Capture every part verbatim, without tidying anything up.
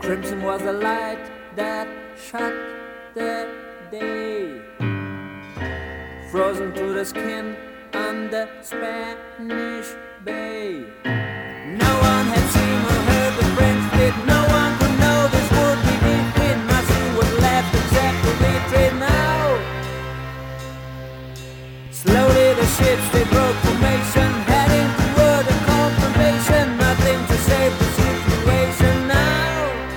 Crimson was the light that shut the day, frozen to the skin on the Spanish Bay. No one had seen or heard the French fleet. No one could know this would be defeat. Nothing was left except to retreat now. Slowly the ships they broke formation, heading toward a confirmation. Nothing to save the situation now.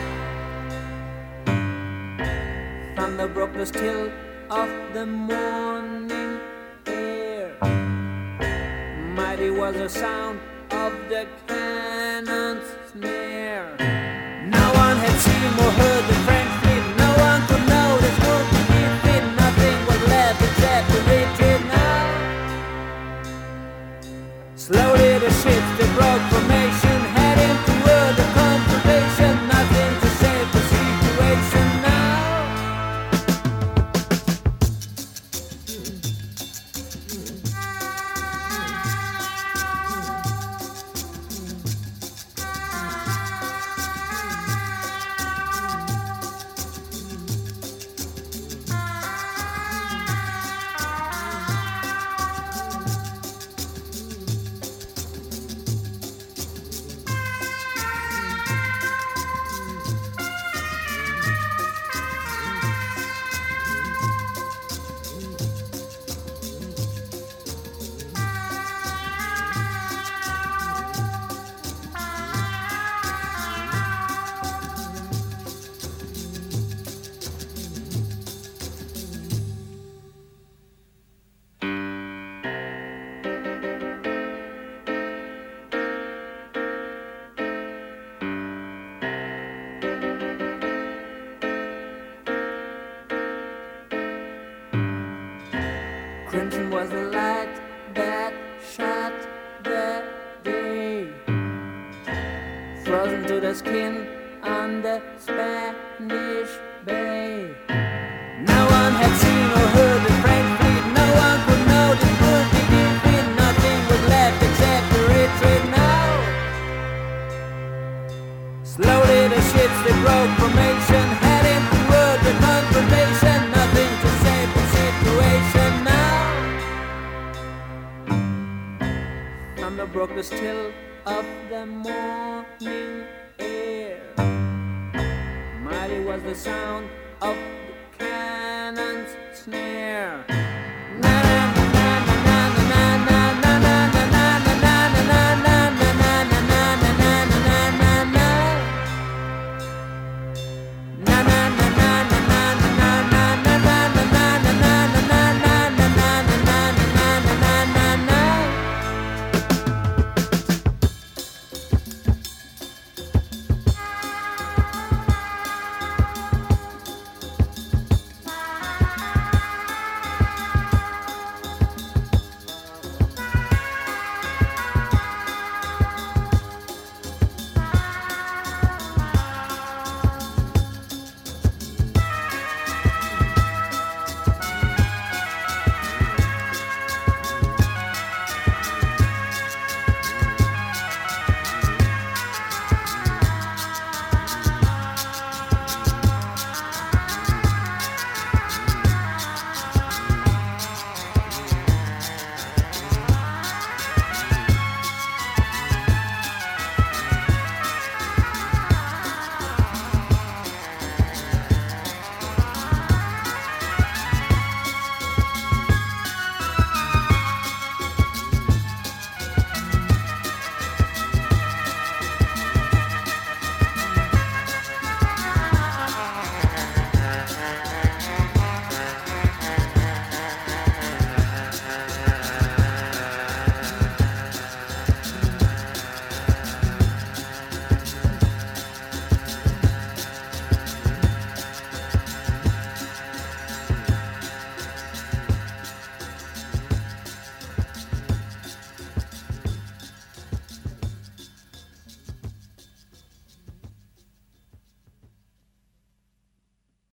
Thunder broke the still of the morning air. Mighty was the sound of the cannon's snare. No one had seen or heard the French fleet. No one could know this would be defeat. Nothing was left except to retreat now. Slowly the ships they broke formation, heading toward the confrontation. Nothing to save the situation now. Crimson was the light that shut the day, frozen to the skin on the Spanish Bay. No one had seen or heard the French fleet. No one could know this would be defeat. Nothing was left except to retreat now. Slowly the ships they broke formation, heading toward the confirmation. Nothing to save the situation now. Thunder broke the still of the morning air. Mighty was the sound of the cannon's snare.